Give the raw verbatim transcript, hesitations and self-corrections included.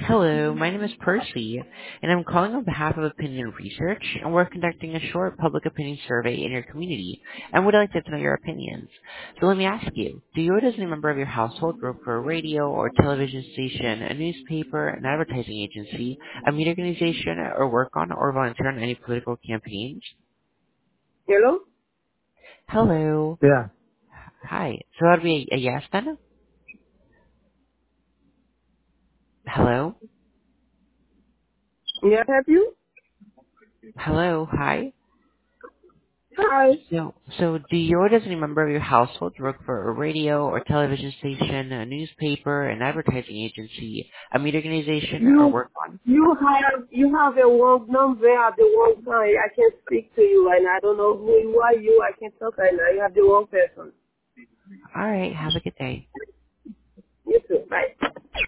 Hello, my name is Percy, and I'm calling on behalf of Opinion Research, and we're conducting a short public opinion survey in your community, and would like to know your opinions. So let me ask you, do you, as a member of your household, work for a radio or television station, a newspaper, an advertising agency, a media organization, or work on or volunteer on any political campaigns? Hello? Hello. Yeah. Hi. So that'd be a, a yes then? Hello? May I help you? Hello. Hi. Hi. So, so do you or does any member of your household work for a radio or television station, a newspaper, an advertising agency, a media organization, or You work on? you have you have a wrong number at the wrong time. I can't speak to you and I don't know who you are. You I can't talk right now. You have the wrong person. All right. Have a good day. You too. Bye.